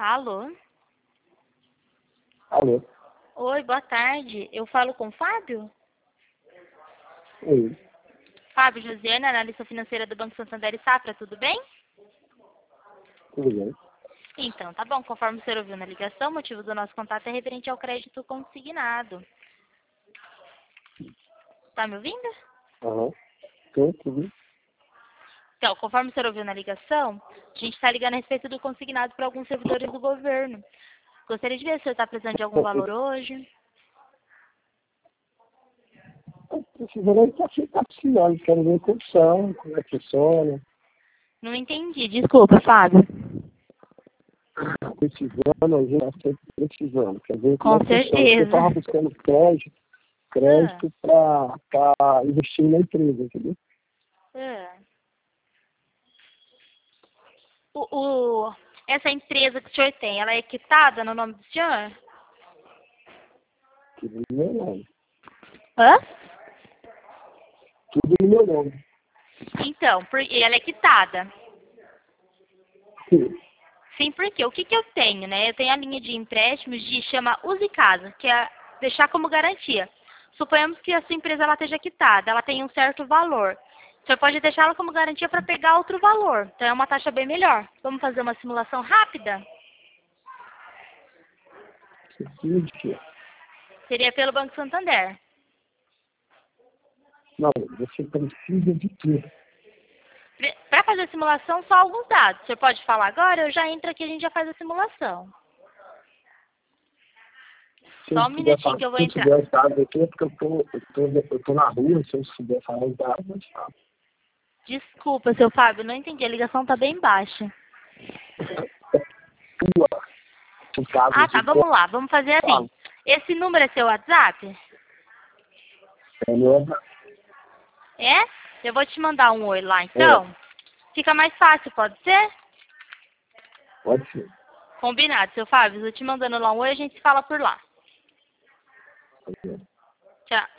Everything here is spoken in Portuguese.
Alô? Alô? Oi, boa tarde. Eu falo com o Fábio? Oi, Fábio Josiane, analista financeira do Banco Santander e Safra, tudo bem? tudo bem? Então, tá bom. Conforme o senhor ouviu na ligação, o motivo do nosso contato é referente ao crédito consignado. Tá me ouvindo? Aham. Tudo. Então, conforme o senhor ouviu na ligação, a gente está ligando a respeito do consignado para alguns servidores do governo. Gostaria de ver se o senhor está precisando de algum valor hoje. Precisando tá precisando, quero ver condição, como é que funciona. Não entendi. Desculpa, Fábio. Precisando, a gente tá sempre precisando. Quer ver como Com é que funciona. Porque eu certeza. estava buscando crédito para investir na empresa, entendeu? É. Essa empresa que o senhor tem, ela é quitada no nome do senhor? Tudo no meu nome. Hã? Tudo no meu nome. Então, ela é quitada. Sim. Sim, porque o que eu tenho, né? Eu tenho a linha de empréstimos de chama Use Casa, que é deixar como garantia. Suponhamos que a sua empresa ela esteja quitada, ela tem um certo valor. Você pode deixá-la como garantia para pegar outro valor. Então é uma taxa bem melhor. Vamos fazer uma simulação rápida? Precisa de quê? Seria pelo Banco Santander. Não, você precisa de quê? Para fazer a simulação, só alguns dados. O senhor pode falar agora? Eu já entro aqui e a gente já faz a simulação. Se Só eu um puder minutinho falar, que eu vou se eu entrar. tiver os dados aqui, é porque eu tô na rua, se eu souber falar os dados, eu falo. Desculpa, seu Fábio, não entendi. A ligação tá bem baixa. Por caso Ah, de tá, vamos lá. Vamos fazer assim. Esse número é seu WhatsApp? melhor, É? Eu vou te mandar um oi lá, então. Fica mais fácil, pode ser? pode ser. Combinado, seu Fábio. Eu te mandando lá um oi, a gente se fala por lá. Tchau.